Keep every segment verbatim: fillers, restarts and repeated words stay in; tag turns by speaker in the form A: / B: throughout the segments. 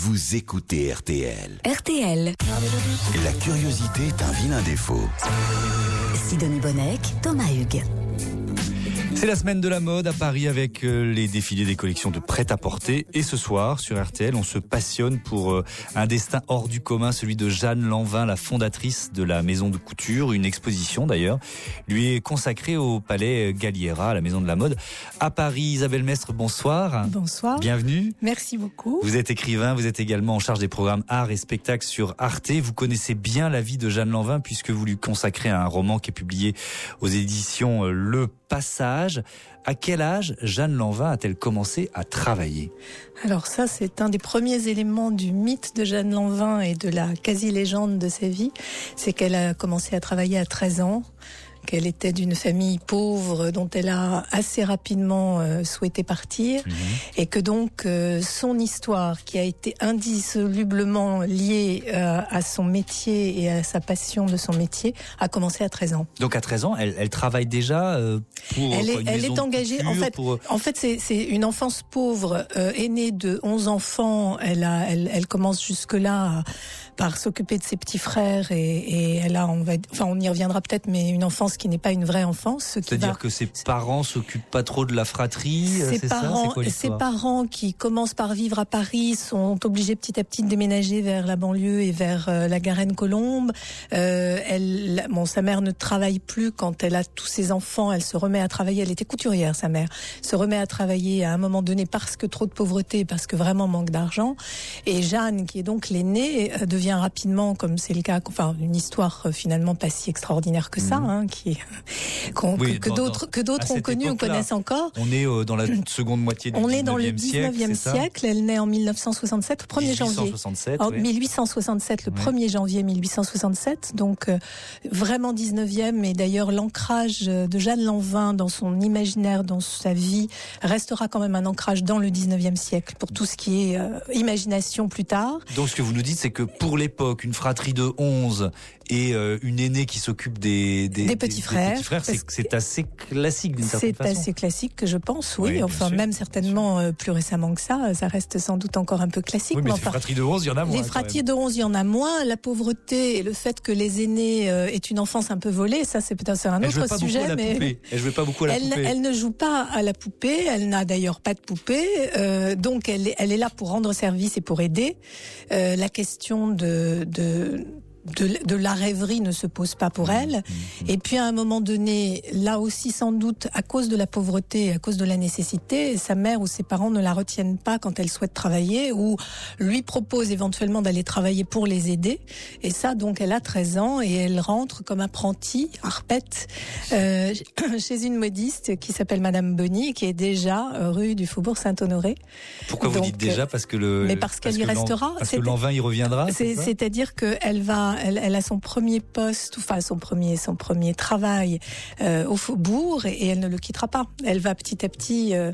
A: vous écoutez R T L.
B: R T L.
A: La curiosité est un vilain défaut.
B: Sidonie Bonnec, Thomas Hugues.
C: C'est la semaine de la mode à Paris avec les défilés des collections de prêt-à-porter. Et ce soir, sur R T L, on se passionne pour un destin hors du commun, celui de Jeanne Lanvin, la fondatrice de la maison de couture. Une exposition d'ailleurs lui est consacrée au palais Galliera, à la maison de la mode. À Paris, Isabelle Mestre, bonsoir.
D: Bonsoir.
C: Bienvenue.
D: Merci beaucoup.
C: Vous êtes écrivain, vous êtes également en charge des programmes art et spectacle sur Arte. Vous connaissez bien la vie de Jeanne Lanvin puisque vous lui consacrez un roman qui est publié aux éditions Le Passage. À quel âge Jeanne Lanvin a-t-elle commencé à travailler ?
D: Alors ça, c'est un des premiers éléments du mythe de Jeanne Lanvin et de la quasi-légende de sa vie. C'est qu'elle a commencé à travailler à treize ans, qu'elle était d'une famille pauvre dont elle a assez rapidement euh, souhaité partir, mmh. et que donc euh, son histoire, qui a été indissolublement liée euh, à son métier et à sa passion de son métier, a commencé à treize ans.
C: Donc à treize ans, elle, elle travaille déjà euh, pour
D: Elle est,
C: quoi, une
D: elle
C: maison
D: est engagée.
C: de couture,
D: en fait,
C: pour...
D: en fait, c'est, c'est une enfance pauvre, euh, aînée de onze enfants. Elle a, elle, elle commence jusque là à, par s'occuper de ses petits frères et, et elle a, on va, enfin, on y reviendra peut-être, mais une enfance qui n'est pas une vraie enfance.
C: C'est-à-dire va... que ses parents s'occupent pas trop de la fratrie.
D: Ses
C: c'est
D: parents,
C: ça, c'est quoi
D: ses parents qui commencent par vivre à Paris sont obligés petit à petit de déménager vers la banlieue et vers euh, la Garenne-Colombe. Euh, elle, bon, sa mère ne travaille plus quand elle a tous ses enfants. Elle se remet à travailler. Elle était couturière, sa mère. Se remet à travailler à un moment donné parce que trop de pauvreté, parce que vraiment manque d'argent. Et Jeanne, qui est donc l'aînée, devient rapidement, comme c'est le cas, enfin une histoire finalement pas si extraordinaire que ça, mmh. hein, qui qu'on, oui, que, que d'autres que d'autres ont connu ou connaissent encore.
C: On est euh, dans la seconde moitié du
D: on
C: dix-neuvième
D: est dans le
C: dix-neuvième
D: siècle. siècle. Elle naît en mille neuf cent soixante-sept, le premier janvier. En
C: oui.
D: mille huit cent soixante-sept, le
C: oui.
D: premier janvier mille huit cent soixante-sept. Donc euh, vraiment dix-neuvième. Et d'ailleurs l'ancrage de Jeanne Lanvin dans son imaginaire, dans sa vie, restera quand même un ancrage dans le dix-neuvième siècle pour tout ce qui est euh, imagination plus tard.
C: Donc ce que vous nous dites, c'est que pour l'époque, une fratrie de onze et euh, une aînée qui s'occupe des, des,
D: des petits
C: des,
D: frères,
C: des petits frères c'est, c'est assez classique d'une certaine
D: c'est
C: façon.
D: C'est assez classique que je pense, oui.
C: oui
D: enfin,
C: sûr,
D: même certainement euh, plus récemment que ça. Ça reste sans doute encore un peu classique.
C: Oui, mais, mais
D: enfin,
C: les fratries de onze, il y en a moins.
D: Les fratries de onze, il y en a moins. La pauvreté et le fait que les aînés euh, aient une enfance un peu volée, ça c'est peut-être un
C: elle
D: autre
C: pas
D: sujet.
C: À la
D: mais
C: poupée. Elle jouait pas beaucoup à la
D: elle,
C: poupée.
D: Elle ne joue pas à la poupée. Elle n'a d'ailleurs pas de poupée. Euh, donc elle est, elle est là pour rendre service et pour aider. Euh, la question de... de De, de la rêverie ne se pose pas pour elle. Mmh. Et puis à un moment donné, là aussi sans doute à cause de la pauvreté, à cause de la nécessité, sa mère ou ses parents ne la retiennent pas quand elle souhaite travailler ou lui proposent éventuellement d'aller travailler pour les aider. Et ça, donc elle a treize ans et elle rentre comme apprentie, arpette, euh, chez une modiste qui s'appelle Madame Bonny, qui est déjà rue du Faubourg Saint-Honoré.
C: Pourquoi donc, vous dites déjà parce que le
D: mais parce qu'elle
C: parce
D: y restera.
C: Parce que Lanvin y reviendra.
D: C'est,
C: c'est
D: c'est-à-dire qu'elle va Elle, elle a son premier poste, enfin son premier, son premier travail euh, au Faubourg et, et elle ne le quittera pas. Elle va petit à petit euh,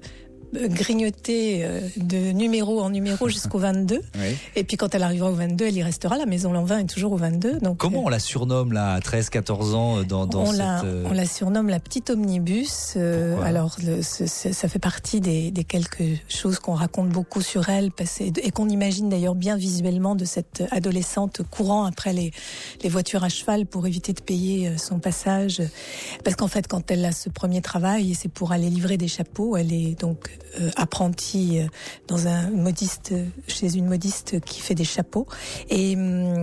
D: grignoter euh, de numéro en numéro jusqu'au vingt-deux. Oui. Et puis quand elle arrivera au vingt-deux, elle y restera. La maison Lanvin est toujours au vingt-deux. Donc,
C: comment on la surnomme là, à treize quatorze ans dans, dans
D: on
C: cette...
D: La, on la surnomme la petite omnibus. Euh, alors le, ce, ce, ça fait partie des, des quelques choses qu'on raconte beaucoup sur elle parce, et qu'on imagine d'ailleurs bien visuellement de cette adolescente courant après les, les voitures à cheval pour éviter de payer son passage. Parce qu'en fait, quand elle a ce premier travail, c'est pour aller livrer des chapeaux. Elle est donc Euh, apprentie euh, dans un modiste, chez une modiste qui fait des chapeaux. Et,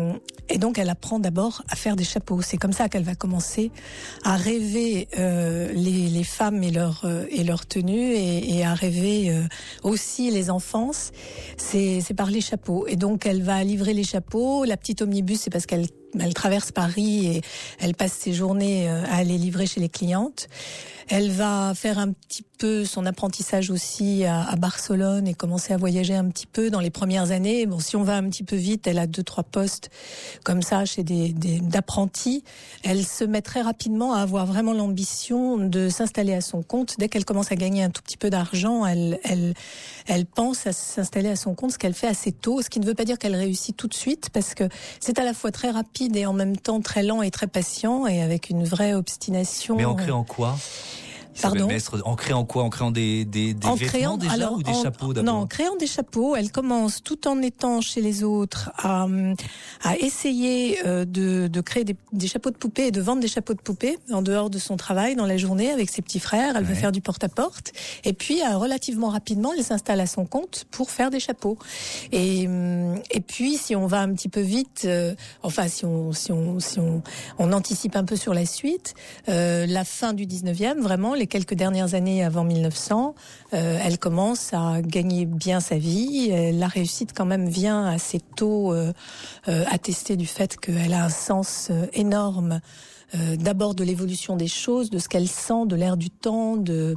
D: et donc, elle apprend d'abord à faire des chapeaux. C'est comme ça qu'elle va commencer à rêver euh, les, les femmes et leur, euh, et leur tenue et, et à rêver euh, aussi les enfances. C'est, c'est par les chapeaux. Et donc, elle va livrer les chapeaux. La petite omnibus, c'est parce qu'elle elle traverse Paris et elle passe ses journées à aller livrer chez les clientes. Elle va faire un petit peu son apprentissage aussi à, à Barcelone et commencer à voyager un petit peu dans les premières années. Bon, si on va un petit peu vite, elle a deux, trois postes comme ça chez des, des d'apprentis. Elle se met très rapidement à avoir vraiment l'ambition de s'installer à son compte. Dès qu'elle commence à gagner un tout petit peu d'argent, elle, elle, elle pense à s'installer à son compte, ce qu'elle fait assez tôt. Ce qui ne veut pas dire qu'elle réussit tout de suite, parce que c'est à la fois très rapide et en même temps très lent et très patient et avec une vraie obstination.
C: Mais ancré en quoi ? Pardon. Mestre, en créant quoi? En créant des, des, des
D: en
C: vêtements
D: créant,
C: déjà
D: alors,
C: ou des
D: en,
C: chapeaux d'abord?
D: Non, en créant des chapeaux, elle commence tout en étant chez les autres à, à essayer euh, de, de créer des, des chapeaux de poupées et de vendre des chapeaux de poupées en dehors de son travail dans la journée avec ses petits frères. Elle ouais. veut faire du porte-à-porte. Et puis, euh, relativement rapidement, elle s'installe à son compte pour faire des chapeaux. Et, et puis, si on va un petit peu vite, euh, enfin, si on, si on, si on, on anticipe un peu sur la suite, euh, la fin du dix-neuvième, vraiment, les quelques dernières années avant mille neuf cents, euh, elle commence à gagner bien sa vie. La réussite quand même vient assez tôt euh, euh, attester du fait qu'elle a un sens euh, énorme, euh, d'abord de l'évolution des choses, de ce qu'elle sent, de l'air du temps, de...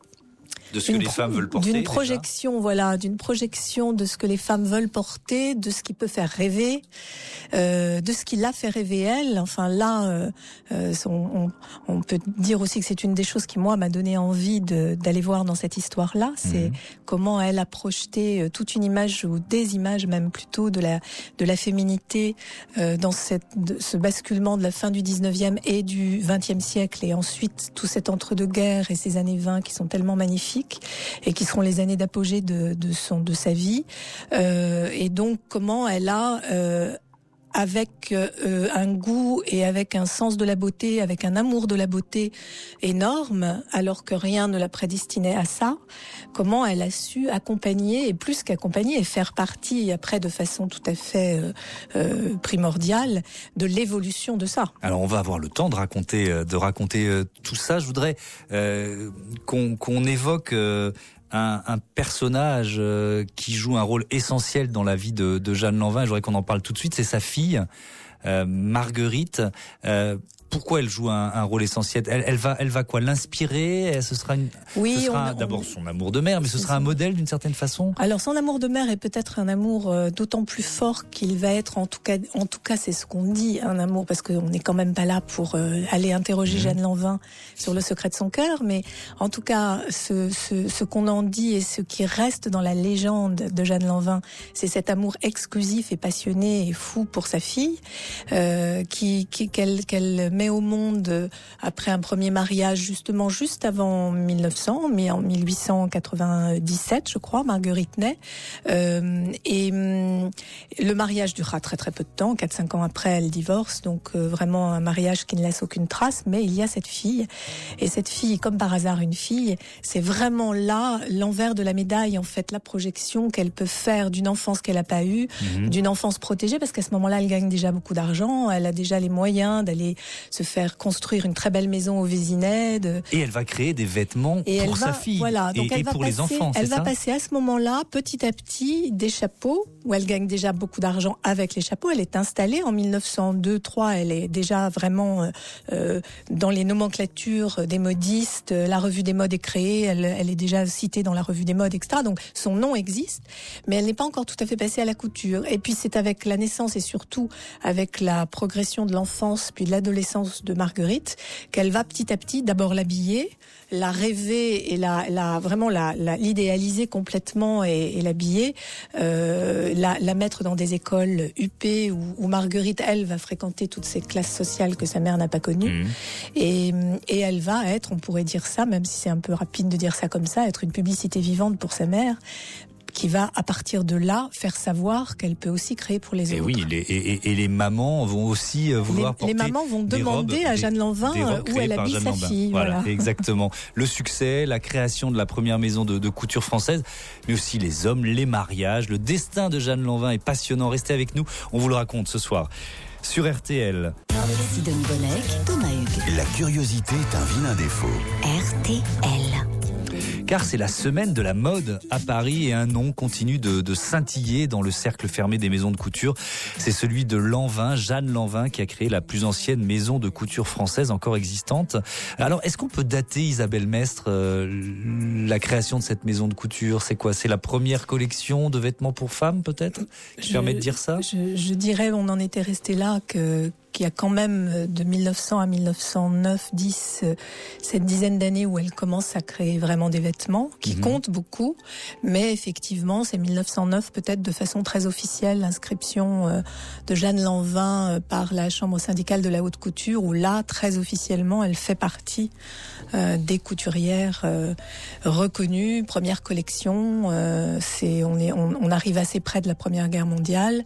C: De ce que les femmes veulent porter.
D: D'une projection, déjà. voilà, d'une projection de ce que les femmes veulent porter, de ce qui peut faire rêver, euh, de ce qui l'a fait rêver elle. Enfin là, euh, euh, on, on peut dire aussi que c'est une des choses qui moi m'a donné envie de, d'aller voir dans cette histoire-là. C'est mmh. comment elle a projeté toute une image ou des images même plutôt de la de la féminité euh, dans cette de, ce basculement de la fin du dix-neuvième et du vingtième siècle et ensuite tout cet entre-deux-guerres et ces années vingt qui sont tellement magnifiques. Et qui seront les années d'apogée de, de, son, de sa vie. Euh, et donc, comment elle a, euh, avec euh, un goût et avec un sens de la beauté, avec un amour de la beauté énorme, alors que rien ne la prédestinait à ça, comment elle a su accompagner, et plus qu'accompagner, et faire partie, après de façon tout à fait euh, euh, primordiale, de l'évolution de ça.
C: Alors on va avoir le temps de raconter, de raconter euh, tout ça. Je voudrais euh, qu'on, qu'on évoque... Euh, Un, un personnage euh, qui joue un rôle essentiel dans la vie de, de Jeanne Lanvin. Je voudrais qu'on en parle tout de suite. C'est sa fille, euh, Marguerite. Euh, pourquoi elle joue un, un rôle essentiel? elle, elle va, elle va quoi? L'inspirer? Ce sera, une,
D: oui,
C: ce sera
D: on,
C: d'abord
D: on,
C: son amour de mère, mais ce sera un modèle d'une certaine façon.
D: Alors son amour de mère est peut-être un amour euh, d'autant plus fort qu'il va être, en tout cas, en tout cas, c'est ce qu'on dit, un amour, parce qu'on n'est quand même pas là pour euh, aller interroger mmh. Jeanne Lanvin sur le secret de son cœur, mais en tout cas, ce, ce, ce qu'on en dit et ce qui reste dans la légende de Jeanne Lanvin, c'est cet amour exclusif et passionné et fou pour sa fille, euh, qui, qui qu'elle, qu'elle met au monde après un premier mariage, justement juste avant mille neuf cents, mais en mille huit cent quatre-vingt-dix-sept, je crois, Marguerite naît. Euh, et hum, le mariage durera très très peu de temps, quatre cinq ans après, elle divorce, donc euh, vraiment un mariage qui ne laisse aucune trace, mais il y a cette fille. Et cette fille, comme par hasard une fille, c'est vraiment là l'envers de la médaille, en fait, la projection qu'elle peut faire d'une enfance qu'elle n'a pas eue, mmh. d'une enfance protégée, parce qu'à ce moment-là, elle gagne déjà beaucoup d'argent, elle a déjà les moyens d'aller se faire construire une très belle maison au Vésinet. De...
C: Et elle va créer des vêtements et pour sa
D: va,
C: fille
D: voilà, donc
C: et,
D: elle
C: et
D: va
C: pour
D: passer,
C: les enfants.
D: Elle
C: c'est
D: va
C: ça
D: passer à ce moment-là, petit à petit, des chapeaux, où elle gagne déjà beaucoup d'argent avec les chapeaux. Elle est installée en mille neuf cent deux trois, elle est déjà vraiment euh, dans les nomenclatures des modistes. La revue des modes est créée, elle, elle est déjà citée dans la revue des modes, et cetera. Donc son nom existe, mais elle n'est pas encore tout à fait passée à la couture. Et puis c'est avec la naissance et surtout avec la progression de l'enfance puis de l'adolescence de Marguerite qu'elle va petit à petit d'abord l'habiller, la rêver et la, la vraiment la, la l'idéaliser complètement et, et l'habiller, euh, la, la mettre dans des écoles huppées où, où Marguerite, elle, va fréquenter toutes ces classes sociales que sa mère n'a pas connues. Mmh. Et, et elle va être, on pourrait dire ça, même si c'est un peu rapide de dire ça comme ça, être une publicité vivante pour sa mère, qui va, à partir de là, faire savoir qu'elle peut aussi créer pour les
C: et
D: autres.
C: Oui, les, et, et les mamans vont aussi vouloir
D: les,
C: porter
D: les mamans vont demander
C: robes,
D: à Jeanne Lanvin où elle habille sa fille.
C: Voilà,
D: voilà,
C: exactement. Le succès, la création de la première maison de, de couture française, mais aussi les hommes, les mariages, le destin de Jeanne Lanvin est passionnant. Restez avec nous, on vous le raconte ce soir sur R T L.
B: Sidonie Bonnec, Thomas Hugues.
A: La curiosité est un vilain défaut.
B: R T L.
C: Car c'est la semaine de la mode à Paris et un nom continue de, de scintiller dans le cercle fermé des maisons de couture. C'est celui de Lanvin, Jeanne Lanvin, qui a créé la plus ancienne maison de couture française encore existante. Alors, est-ce qu'on peut dater, Isabelle Mestre, euh, la création de cette maison de couture? C'est quoi? C'est la première collection de vêtements pour femmes, peut-être, qui
D: je,
C: permet de dire ça?
D: je, je dirais, on en était resté là, que il y a quand même de mille neuf cents à mille neuf cent neuf dix, cette dizaine d'années où elle commence à créer vraiment des vêtements, qui mmh. comptent beaucoup. Mais effectivement, c'est mille neuf cent neuf, peut-être de façon très officielle, l'inscription de Jeanne Lanvin par la Chambre syndicale de la haute couture, où là, très officiellement, elle fait partie euh, des couturières euh, reconnues. Première collection, euh, c'est, on, est, on, on arrive assez près de la Première Guerre mondiale.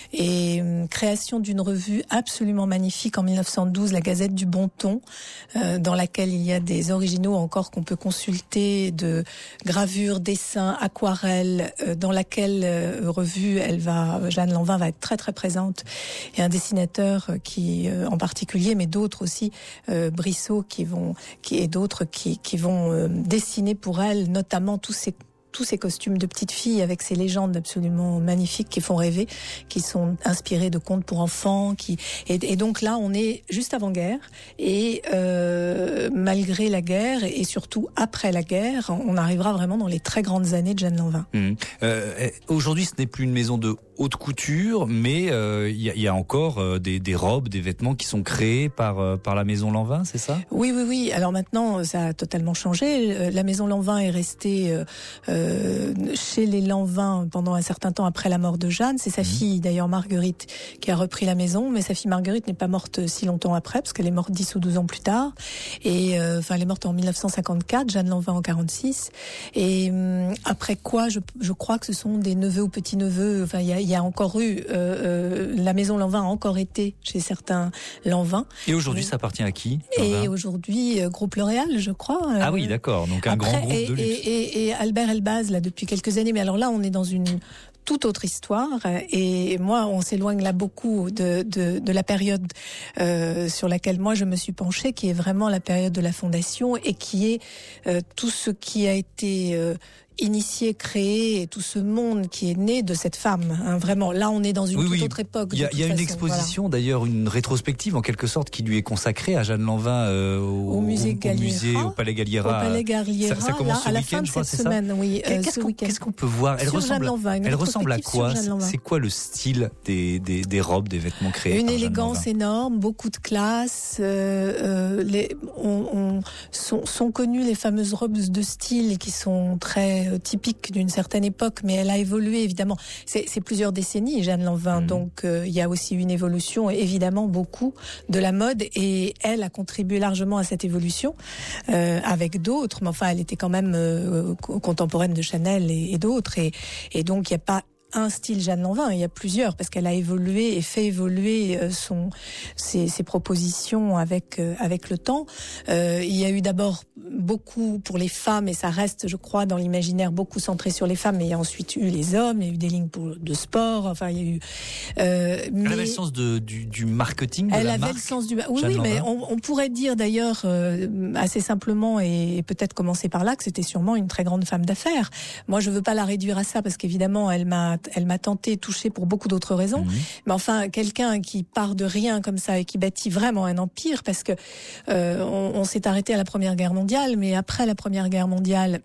D: Et euh, création d'une revue absolument magnifique en mille neuf cent douze, la Gazette du Bon Ton, euh, dans laquelle il y a des originaux encore qu'on peut consulter, de gravures, dessins, aquarelles, euh, dans laquelle euh, revue, elle va, Jeanne Lanvin va être très très présente. Et un dessinateur qui, euh, en particulier, mais d'autres aussi, euh, Brissot, qui vont, qui et d'autres qui, qui vont euh, dessiner pour elle, notamment tous ces tous ces costumes de petites filles avec ces légendes absolument magnifiques qui font rêver, qui sont inspirés de contes pour enfants, qui et, et donc là on est juste avant guerre et euh, malgré la guerre et surtout après la guerre, on arrivera vraiment dans les très grandes années de Jeanne Lanvin.
C: Mmh. Euh, aujourd'hui, ce n'est plus une maison de haute couture, mais il euh, y, y a encore euh, des, des robes, des vêtements qui sont créés par euh, par la maison Lanvin, c'est ça ?
D: Oui, oui, oui. Alors maintenant, ça a totalement changé. La maison Lanvin est restée euh, euh, chez les Lanvin pendant un certain temps après la mort de Jeanne. C'est sa mmh. fille, d'ailleurs Marguerite, qui a repris la maison, mais sa fille Marguerite n'est pas morte si longtemps après, parce qu'elle est morte dix ou douze ans plus tard. Et euh, enfin, elle est morte en mille neuf cent cinquante-quatre, Jeanne Lanvin en quarante-six. Et euh, après quoi, je, je crois que ce sont des neveux ou petits-neveux. Enfin, il y a Il y a encore eu, euh, euh, la maison Lanvin a encore été chez certains Lanvin.
C: Et aujourd'hui, ça appartient à qui ?
D: Et aujourd'hui, euh, groupe L'Oréal, je crois. Euh,
C: ah oui, d'accord, donc un Après, grand groupe
D: et,
C: de luxe.
D: Et, et, et Albert Elbaz, là, depuis quelques années. Mais alors là, on est dans une toute autre histoire. Et moi, on s'éloigne là beaucoup de, de, de la période euh, sur laquelle moi je me suis penchée, qui est vraiment la période de la Fondation et qui est euh, tout ce qui a été euh, initié, créé, et tout ce monde qui est né de cette femme. Hein, vraiment, là, on est dans une
C: oui,
D: toute
C: oui.
D: autre époque.
C: Il y a, y a une
D: façon,
C: exposition,
D: voilà.
C: d'ailleurs, une rétrospective en quelque sorte qui lui est consacrée à Jeanne Lanvin euh, au,
D: au musée
C: au, au musée, au Palais Galliera.
D: Au Palais Galliera,
C: ça, ça commence
D: là,
C: ce
D: à la
C: week-end,
D: fin de
C: je crois,
D: cette
C: c'est
D: semaine,
C: ça
D: oui. Euh,
C: qu'est-ce,
D: ce
C: qu'on, qu'est-ce qu'on peut voir ? Elle
D: Sur
C: ressemble,
D: Lanvin,
C: elle ressemble à quoi ? C'est quoi le style des, des, des robes, des vêtements créés
D: Une
C: par
D: élégance énorme, beaucoup de classe. Euh, euh, les, on, on, sont, sont connues les fameuses robes de style qui sont très euh, typiques d'une certaine époque, mais elle a évolué évidemment. C'est, c'est plusieurs décennies, Jeanne Lanvin, mmh. donc euh, il y a aussi une évolution, évidemment beaucoup de la mode, et elle a contribué largement à cette évolution euh, avec d'autres. Mais enfin, elle était quand même euh, contemporaine de Chanel et, et d'autres, et, et donc il n'y a pas un style Jeanne Lanvin, il y a plusieurs, parce qu'elle a évolué et fait évoluer son, ses, ses propositions avec, euh, avec le temps. Euh, il y a eu d'abord beaucoup pour les femmes, et ça reste, je crois, dans l'imaginaire, beaucoup centré sur les femmes, mais il y a ensuite eu les hommes, il y a eu des lignes pour, de sport, enfin, il y a eu... Euh,
C: elle mais avait le sens de, du, du marketing, de
D: elle
C: la
D: avait
C: marque,
D: le sens du... Oui,
C: Jeanne
D: oui,
C: Lanvin.
D: mais on, on pourrait dire d'ailleurs, euh, assez simplement, et peut-être commencer par là, que c'était sûrement une très grande femme d'affaires. Moi, je veux pas la réduire à ça, parce qu'évidemment, elle m'a elle m'a tenté, touchée pour beaucoup d'autres raisons. Mmh. Mais enfin, quelqu'un qui part de rien comme ça et qui bâtit vraiment un empire, parce que euh, on, on s'est arrêté à la Première Guerre mondiale, mais après la Première Guerre mondiale,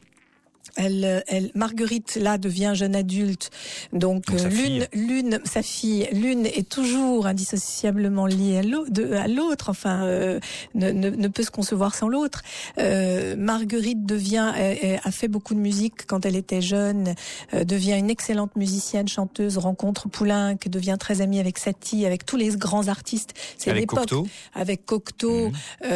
D: Elle, elle, Marguerite, là, devient jeune adulte. Donc, donc l'une, l'une, sa fille, l'une est toujours indissociablement liée à l'autre, de, à l'autre enfin, euh, ne, ne, ne peut se concevoir sans l'autre. Euh, Marguerite devient, euh, a fait beaucoup de musique quand elle était jeune, euh, devient une excellente musicienne, chanteuse, rencontre Poulenc, devient très amie avec Satie, avec tous les grands artistes.
C: C'est avec l'époque. Cocteau.
D: Avec Cocteau, mmh.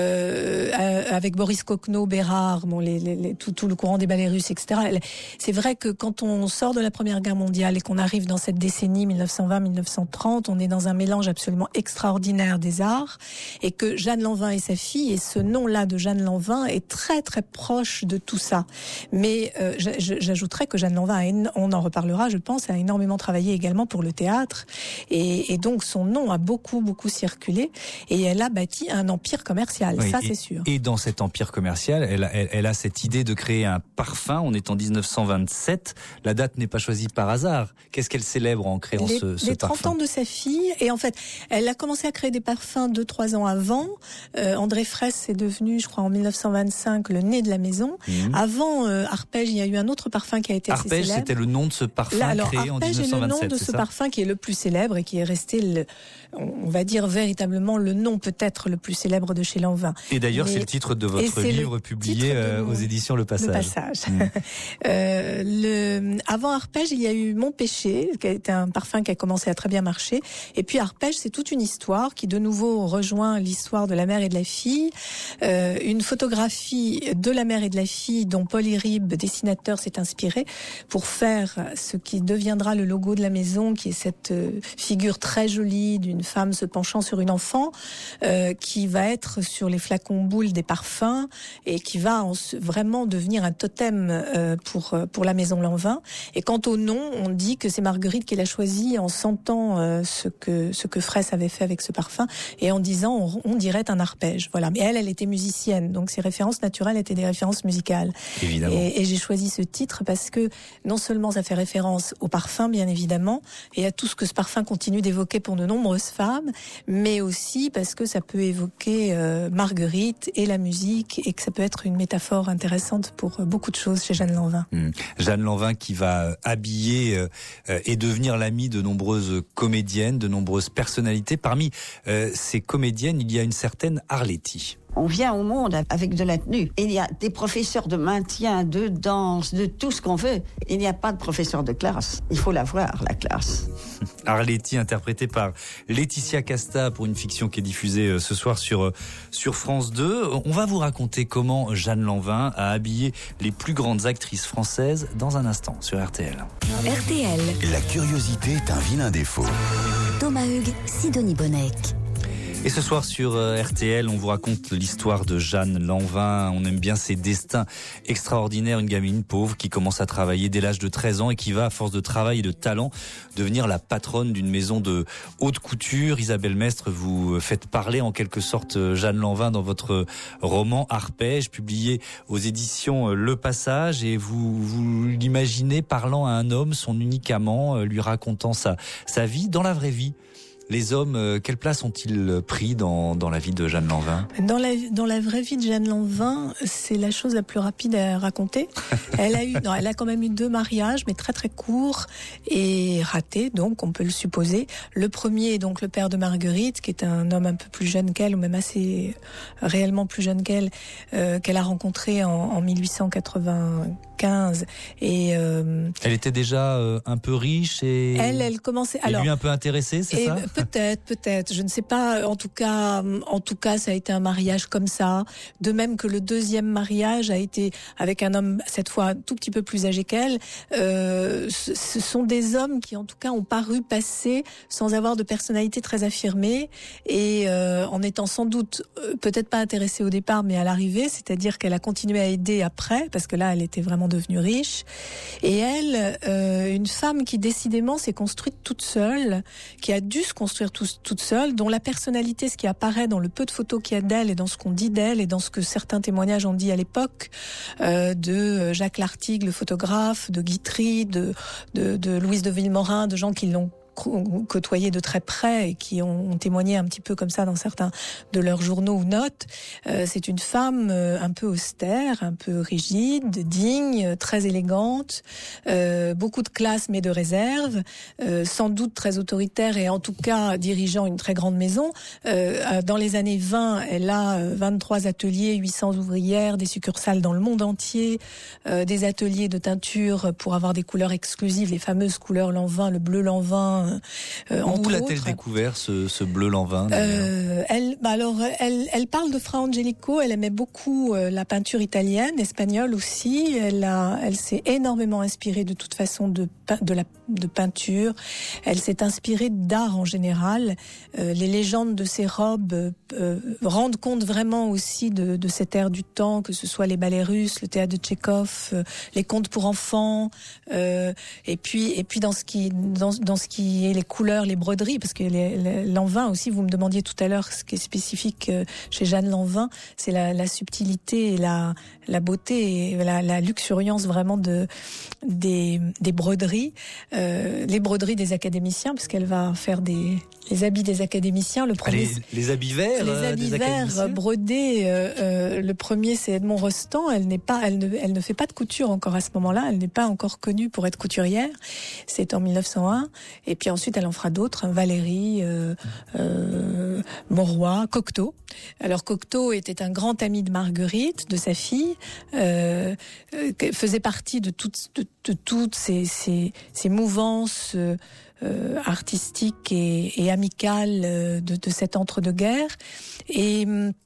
D: euh, avec Boris Cocteau, Bérard, bon, les, les, les, tout, tout le courant des ballets russes, et cetera. C'est vrai que quand on sort de la Première Guerre mondiale et qu'on arrive dans cette décennie mille neuf cent vingt mille neuf cent trente, on est dans un mélange absolument extraordinaire des arts, et que Jeanne Lanvin est sa fille, et ce nom-là de Jeanne Lanvin est très très proche de tout ça. Mais euh, j'ajouterais que Jeanne Lanvin, a, on en reparlera, je pense, a énormément travaillé également pour le théâtre, et, et donc son nom a beaucoup beaucoup circulé, et elle a bâti un empire commercial, oui, ça
C: et,
D: c'est sûr.
C: Et dans cet empire commercial, elle, elle, elle a cette idée de créer un parfum. On est est en dix-neuf cent vingt-sept. La date n'est pas choisie par hasard. Qu'est-ce qu'elle célèbre en créant
D: les,
C: ce, ce
D: les
C: parfum ?
D: trente ans de sa fille. Et en fait, elle a commencé à créer des parfums deux, trois ans avant. Euh, André Fraisse est devenu, je crois, en dix-neuf cent vingt-cinq, le nez de la maison. Mmh. Avant euh, Arpège, il y a eu un autre parfum qui a été
C: Arpège,
D: assez célèbre.
C: c'était le nom de ce parfum
D: Là, alors,
C: créé
D: Arpège
C: en dix-neuf cent vingt-sept.
D: est le nom de ce parfum qui est le plus célèbre et qui est resté, le, on va dire véritablement le nom peut-être le plus célèbre de chez Lanvin.
C: Et d'ailleurs,
D: Mais,
C: c'est le titre de votre livre publié euh, aux éditions Le Passage.
D: Le Passage. Mmh. euh, le, avant Arpège, il y a eu Mon Péché, qui a été un parfum qui a commencé à très bien marcher. Et puis Arpège, c'est toute une histoire qui de nouveau rejoint l'histoire de la mère et de la fille. Euh, une photographie de la mère et de la fille dont Paul Iribe, dessinateur, s'est inspiré pour faire ce qui deviendra le logo de la maison, qui est cette figure très jolie d'une femme se penchant sur une enfant, euh, qui va être sur les flacons boules des parfums et qui va en, vraiment devenir un totem euh, pour pour la maison Lanvin. Et quant au nom, on dit que c'est Marguerite qui l'a choisi en sentant euh, ce que ce que Fraisse avait fait avec ce parfum et en disant on, on dirait un arpège. Voilà. Mais elle, elle était musicienne, donc ses références naturelles étaient des références musicales.
C: Évidemment.
D: Et, et j'ai choisi ce titre parce que non seulement ça fait référence au parfum, bien évidemment, et à tout ce que ce parfum continue d'évoquer pour de nombreuses femmes, mais aussi parce que ça peut évoquer euh, Marguerite et la musique et que ça peut être une métaphore intéressante pour beaucoup de choses chez Jeanne Lanvin.
C: Mmh. Jeanne Lanvin qui va habiller euh, et devenir l'amie de nombreuses comédiennes, de nombreuses personnalités. Parmi euh, ces comédiennes, il y a une certaine Arletty.
E: On vient au monde avec de la tenue. Il y a des professeurs de maintien, de danse, de tout ce qu'on veut. Il n'y a pas de professeur de classe. Il faut l'avoir, la classe.
C: Arletty, interprétée par Laetitia Casta pour une fiction qui est diffusée ce soir sur, sur France deux. On va vous raconter comment Jeanne Lanvin a habillé les plus grandes actrices françaises dans un instant sur R T L.
B: R T L.
A: La curiosité est un vilain défaut.
B: Thomas Hugues, Sidonie Bonnec.
C: Et ce soir sur R T L, on vous raconte l'histoire de Jeanne Lanvin. On aime bien ses destins extraordinaires. Une gamine pauvre qui commence à travailler dès l'âge de treize ans et qui va, à force de travail et de talent, devenir la patronne d'une maison de haute couture. Isabelle Mestre, vous faites parler en quelque sorte Jeanne Lanvin dans votre roman Arpège, publié aux éditions Le Passage. Et vous, vous l'imaginez parlant à un homme, son unique amant, lui racontant sa, sa vie dans la vraie vie. Les hommes, euh, quelle place ont-ils pris dans, dans la vie de Jeanne Lanvin ?
D: Dans la, dans la vraie vie de Jeanne Lanvin, c'est la chose la plus rapide à raconter. Elle a eu, non, elle a quand même eu deux mariages, mais très très courts et ratés, donc on peut le supposer. Le premier est donc le père de Marguerite, qui est un homme un peu plus jeune qu'elle, ou même assez réellement plus jeune qu'elle, euh, qu'elle a rencontré en, en mille huit cent quatre-vingt-quinze. Et euh,
C: elle était déjà euh, un peu riche et
D: elle, elle commençait.
C: Et
D: Alors,
C: lui un peu intéressé, c'est ça ?
D: Peut-être, peut-être. Je ne sais pas. En tout cas, en tout cas, ça a été un mariage comme ça. De même que le deuxième mariage a été avec un homme cette fois un tout petit peu plus âgé qu'elle. Euh, ce sont des hommes qui, en tout cas, ont paru passer sans avoir de personnalité très affirmée et euh, en étant sans doute euh, peut-être pas intéressée au départ, mais à l'arrivée. C'est-à-dire qu'elle a continué à aider après, parce que là, elle était vraiment devenue riche. Et elle, euh, une femme qui décidément s'est construite toute seule, qui a dû se construire Tout, toute seule, dont la personnalité, ce qui apparaît dans le peu de photos qu'il y a d'elle et dans ce qu'on dit d'elle et dans ce que certains témoignages ont dit à l'époque, euh, de Jacques Lartigue, le photographe, de Guitry, de, de, de Louise de Villemorin, de gens qui l'ont côtoyé de très près et qui ont, ont témoigné un petit peu comme ça dans certains de leurs journaux ou notes. Euh, c'est une femme euh, un peu austère, un peu rigide, digne, très élégante, euh, beaucoup de classe mais de réserve, euh, sans doute très autoritaire et en tout cas dirigeant une très grande maison. Euh, dans les années vingt, elle a vingt-trois ateliers, huit cents ouvrières, des succursales dans le monde entier, euh, des ateliers de teinture pour avoir des couleurs exclusives, les fameuses couleurs Lanvin, le bleu Lanvin. Euh,
C: Où l'a-t-elle découvert ce, ce bleu Lanvin
D: euh, Elle, bah alors, elle, elle parle de Fra Angelico. Elle aimait beaucoup euh, la peinture italienne, espagnole aussi. Elle a, elle s'est énormément inspirée de toute façon de, de la de peinture. Elle s'est inspirée d'art en général. Euh, les légendes de ses robes euh, rendent compte vraiment aussi de, de cette ère du temps, que ce soit les ballets russes, le théâtre de Tchekhov, euh, les contes pour enfants, euh, et puis et puis dans ce qui dans, dans ce qui est les couleurs, les broderies, parce que les, les, Lanvin aussi, vous me demandiez tout à l'heure ce qui est spécifique chez Jeanne Lanvin, c'est la, la subtilité et la, la beauté et la, la luxuriance vraiment de des, des broderies, euh, les broderies des académiciens, puisqu'elle va faire des les habits des académiciens. Le premier,
C: les, les habits verts,
D: les habits
C: des
D: verts brodés. Euh, euh, le premier, c'est Edmond Rostand. Elle n'est pas, elle ne, elle ne fait pas de couture encore à ce moment-là. Elle n'est pas encore connue pour être couturière. C'est en mille neuf cent un. Et puis ensuite, elle en fera d'autres. Hein, Valérie, euh, euh, Mauroy, Cocteau. Alors Cocteau était un grand ami de Marguerite, de sa fille, euh, euh, faisait partie de toutes, de, de toutes ces, ces, ces mouvances. Euh, Euh, artistique et, et amicale euh, de, de cet entre-deux-guerres. Et,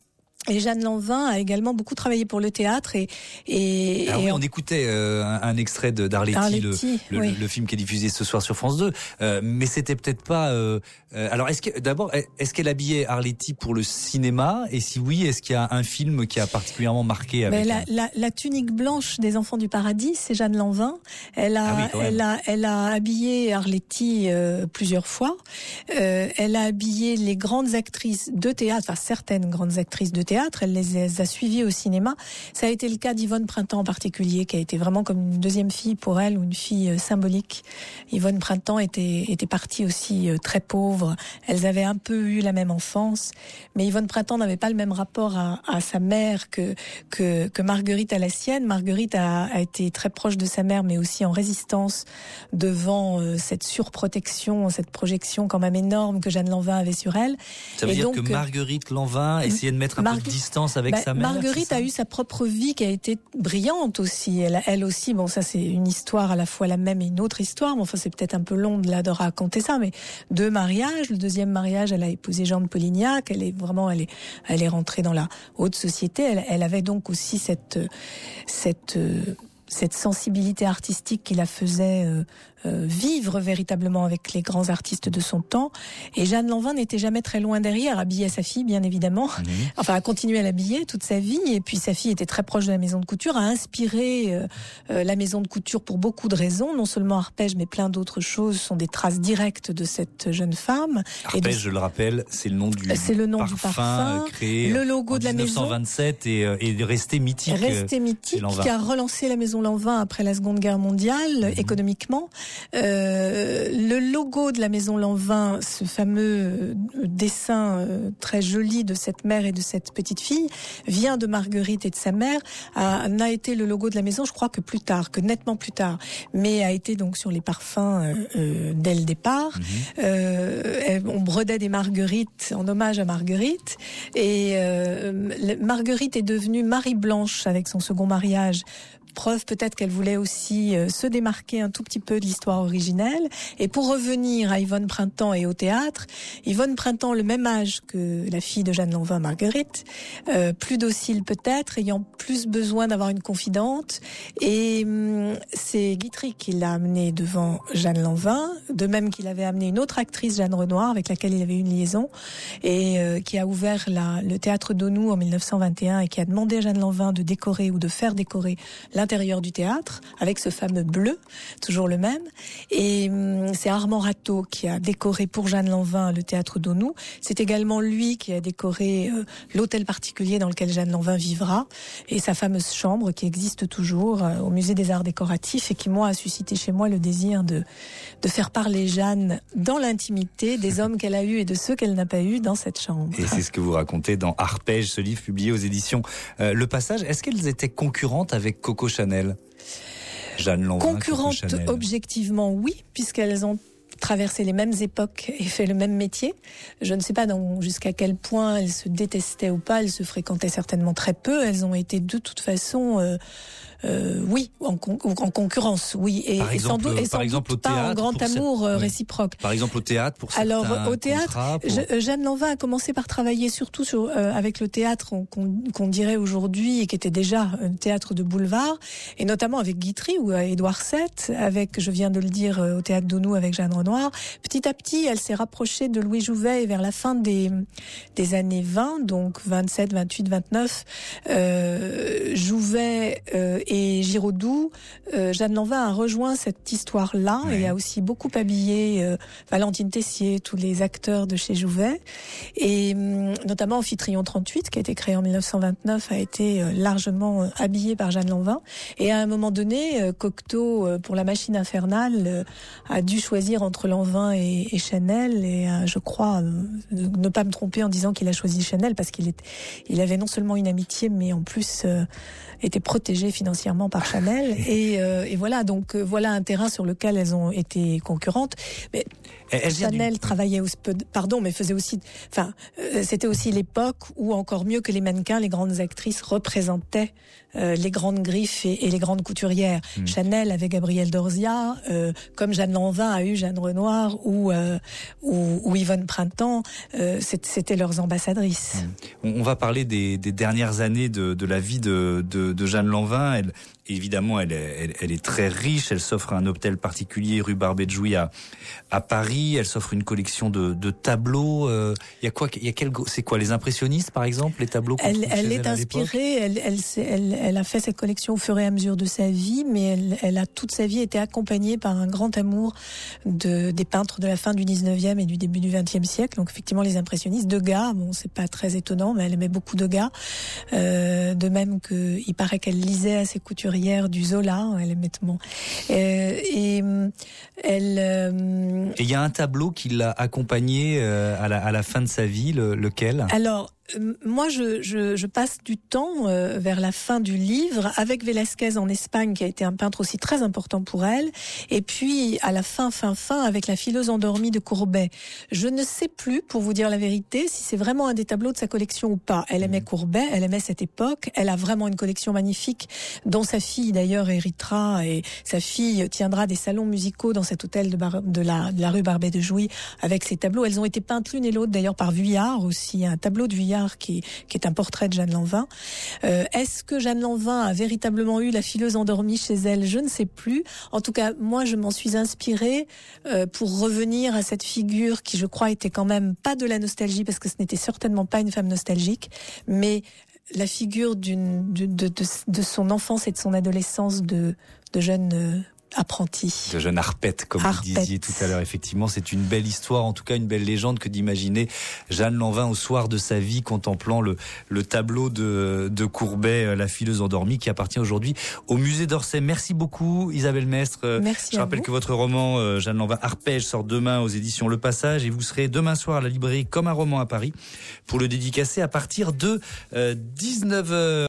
D: et Jeanne Lanvin a également beaucoup travaillé pour le théâtre. Et, et,
C: Alors
D: et
C: oui,
D: en...
C: on écoutait euh, un, un extrait de d'Arletty,
D: Arletty,
C: le,
D: oui.
C: le, le film qui est diffusé ce soir sur France deux. Euh, mais c'était peut-être pas... Euh, euh, alors, est-ce que d'abord, est-ce qu'elle habillait Arletty pour le cinéma? Et si oui, est-ce qu'il y a un film qui a particulièrement marqué avec
D: Mais la,
C: un...
D: la, la tunique blanche des Enfants du Paradis, c'est Jeanne Lanvin. Elle a,
C: Ah oui,
D: elle a, elle a habillé Arletty euh, plusieurs fois. Euh, elle a habillé les grandes actrices de théâtre, enfin certaines grandes actrices de théâtre. Elle les a suivies au cinéma. Ça a été le cas d'Yvonne Printemps en particulier, qui a été vraiment comme une deuxième fille pour elle, ou une fille euh, symbolique. Yvonne Printemps était, était partie aussi euh, très pauvre. Elles avaient un peu eu la même enfance, mais Yvonne Printemps n'avait pas le même rapport à, à sa mère que, que, que Marguerite à la sienne. Marguerite a, a été très proche de sa mère, mais aussi en résistance devant euh, cette surprotection, cette projection quand même énorme que Jeanne Lanvin avait sur elle.
C: Ça veut
D: Et
C: dire
D: donc,
C: que Marguerite Lanvin essayait de mettre un
D: Mar-
C: peu de distance avec
D: bah,
C: sa mère.
D: Marguerite a eu sa propre vie qui a été brillante aussi. Elle, elle aussi, bon, ça c'est une histoire à la fois la même et une autre histoire. Mais enfin, c'est peut-être un peu long de là de raconter ça, mais deux mariages. Le deuxième mariage, elle a épousé Jean de Polignac. Elle est vraiment, elle est, elle est rentrée dans la haute société. Elle, elle avait donc aussi cette, cette, cette sensibilité artistique qui la faisait euh, euh, vivre véritablement avec les grands artistes de son temps. Et Jeanne Lanvin n'était jamais très loin derrière, habillait sa fille, bien évidemment. Mmh. Enfin, a continué à l'habiller toute sa vie. Et puis sa fille était très proche de la maison de couture, a inspiré euh, euh, la maison de couture pour beaucoup de raisons. Non seulement Arpège, mais plein d'autres choses sont des traces directes de cette jeune femme.
C: Arpège,
D: de...
C: je le rappelle, c'est le nom du
D: c'est le nom
C: parfum,
D: du parfum
C: créé
D: le logo
C: en
D: de la
C: dix-neuf cent vingt-sept
D: maison.
C: et, et resté mythique.
D: Resté mythique, qui a relancé la maison Lanvin après la Seconde Guerre mondiale, mmh. économiquement. Euh, le logo de la maison Lanvin, ce fameux dessin euh, très joli de cette mère et de cette petite fille, vient de Marguerite et de sa mère, a, n'a été le logo de la maison, je crois que plus tard, que nettement plus tard, mais a été donc sur les parfums euh, euh, dès le départ. Mmh. Euh, on brodait des marguerites en hommage à Marguerite, et euh, Marguerite est devenue Marie Blanche avec son second mariage. Preuve peut-être qu'elle voulait aussi euh, se démarquer un tout petit peu de l'histoire originelle. Et pour revenir à Yvonne Printemps et au théâtre, Yvonne Printemps, le même âge que la fille de Jeanne Lanvin, Marguerite, euh, plus docile peut-être, ayant plus besoin d'avoir une confidente. Et hum, c'est Guitry qui l'a amenée devant Jeanne Lanvin, de même qu'il avait amené une autre actrice, Jeanne Renoir, avec laquelle il avait eu une liaison, et euh, qui a ouvert la, le théâtre d'Aunoux en mille neuf cent vingt et un, et qui a demandé à Jeanne Lanvin de décorer ou de faire décorer l'intérieur du théâtre, avec ce fameux bleu, toujours le même. Et hum, c'est Armand Ratteau qui a décoré pour Jeanne Lanvin le théâtre d'Aunoux. C'est également lui qui a décoré euh, l'hôtel particulier dans lequel Jeanne Lanvin vivra, et sa fameuse chambre qui existe toujours euh, au musée des arts décoratifs, et qui, moi, a suscité chez moi le désir de, de faire parler Jeanne dans l'intimité des hommes qu'elle a eus et de ceux qu'elle n'a pas eus dans cette chambre.
C: Et c'est ce que vous racontez dans Arpège, ce livre publié aux éditions euh, Le Passage. Est-ce qu'elles étaient concurrentes avec Coco Chanel? Jeanne Lanvin,
D: concurrentes,
C: Coco Chanel.
D: Objectivement, oui, puisqu'elles ont traversé les mêmes époques et fait le même métier. Je ne sais pas donc jusqu'à quel point elles se détestaient ou pas, elles se fréquentaient certainement très peu. Elles ont été de toute façon... Euh, euh, oui, en, con, en concurrence, oui, et,
C: par exemple,
D: et sans doute, et
C: par
D: sans
C: exemple
D: doute
C: au théâtre,
D: pas en grand amour
C: cette...
D: euh,
C: oui.
D: réciproque.
C: Par exemple au théâtre, pour certains
D: Alors au théâtre,
C: contrats, pour...
D: Je, Jeanne Lanvin a commencé par travailler surtout sur, euh, avec le théâtre qu'on, qu'on dirait aujourd'hui et qui était déjà un théâtre de boulevard, et notamment avec Guitry ou Édouard sept, avec, je viens de le dire, euh, au théâtre d'Aunou avec Jeanne Renoir. Petit à petit, elle s'est rapprochée de Louis Jouvet, et vers la fin des, des années vingt, donc vingt-sept, vingt-huit, vingt-neuf, euh, Jouvet euh, et Giraudoux, euh, Jeanne Lanvin a rejoint cette histoire-là, ouais. Et a aussi beaucoup habillé euh, Valentine Tessier, tous les acteurs de chez Jouvet, et euh, notamment Amphitryon trente-huit, qui a été créé en mille neuf cent vingt-neuf, a été euh, largement euh, habillé par Jeanne Lanvin. Et à un moment donné, euh, Cocteau, euh, pour La Machine infernale, euh, a dû choisir entre Lanvin et, et Chanel, et euh, je crois euh, ne pas me tromper en disant qu'il a choisi Chanel, parce qu'il est, il avait non seulement une amitié, mais en plus euh, était protégé financièrement par Chanel. et, euh, et voilà, donc euh, voilà un terrain sur lequel elles ont été concurrentes. Mais elle Chanel du... travaillait aussi, pardon, mais faisait aussi, enfin, euh, c'était aussi l'époque où, encore mieux que les mannequins, les grandes actrices représentaient euh, les grandes griffes et, et les grandes couturières. Mmh. Chanel avait Gabrielle Dorzia, euh, comme Jeanne Lanvin a eu Jeanne Renoir ou euh, ou, ou Yvonne Printemps, euh, c'était leurs ambassadrices.
C: Mmh. On va parler des, des dernières années de, de la vie de, de, de Jeanne Lanvin. Elle, évidemment, elle est, elle, elle est très riche. Elle s'offre un hôtel particulier rue Barbet de Jouy à, à Paris. Elle s'offre une collection de, de tableaux. Il euh, y a quoi Il y a quel C'est quoi, les impressionnistes, par exemple, les tableaux qu'on
D: Elle, elle
C: est
D: elle inspirée. Elle, elle, elle, elle a fait cette collection au fur et à mesure de sa vie, mais elle, elle a toute sa vie été accompagnée par un grand amour de des peintres de la fin du dix-neuvième et du début du vingtième siècle. Donc effectivement, les impressionnistes, Degas. Bon, c'est pas très étonnant, mais elle aimait beaucoup Degas. Euh, de même que il paraît qu'elle lisait à ses couturières du Zola. Elle aimait bon. Euh, et elle. Euh,
C: et il y a un tableau qui l'a accompagné euh, à, la, à la fin de sa vie, le, lequel ?
D: Alors, euh, moi, je, je, je passe du temps euh, vers la fin du livre avec Velázquez en Espagne, qui a été un peintre aussi très important pour elle, et puis à la fin, fin, fin, avec La fileuse endormie de Courbet. Je ne sais plus, pour vous dire la vérité, si c'est vraiment un des tableaux de sa collection ou pas. Elle aimait Courbet, elle aimait cette époque, elle a vraiment une collection magnifique, dont sa fille d'ailleurs héritera, et sa fille tiendra des salons musicaux dans cet hôtel de, Bar- de, la, de la rue Barbet de Jouy avec ses tableaux. Elles ont été peintes l'une et l'autre d'ailleurs par Vuillard aussi, un tableau de Vuillard qui, qui est un portrait de Jeanne Lanvin. Euh, est-ce que Jeanne Lanvin a véritablement eu la fileuse endormie chez elle ? Je ne sais plus. En tout cas, moi, je m'en suis inspirée euh, pour revenir à cette figure qui, je crois, était quand même pas de la nostalgie, parce que ce n'était certainement pas une femme nostalgique, mais la figure d'une, de, de, de, de son enfance et de son adolescence de, de jeune euh, apprenti.
C: De jeune Arpette, comme
D: Arpette.
C: Vous disiez tout à l'heure. Effectivement, c'est une belle histoire, en tout cas une belle légende, que d'imaginer Jeanne Lanvin au soir de sa vie, contemplant le, le tableau de, de Courbet, La fileuse endormie, qui appartient aujourd'hui au musée d'Orsay. Merci beaucoup, Isabelle Mestre.
D: Merci.
C: Je rappelle
D: vous.
C: que votre roman, euh, Jeanne Lanvin Arpège, sort demain aux éditions Le Passage, et vous serez demain soir à la librairie Comme un roman à Paris pour le dédicacer à partir de euh, dix-neuf heures.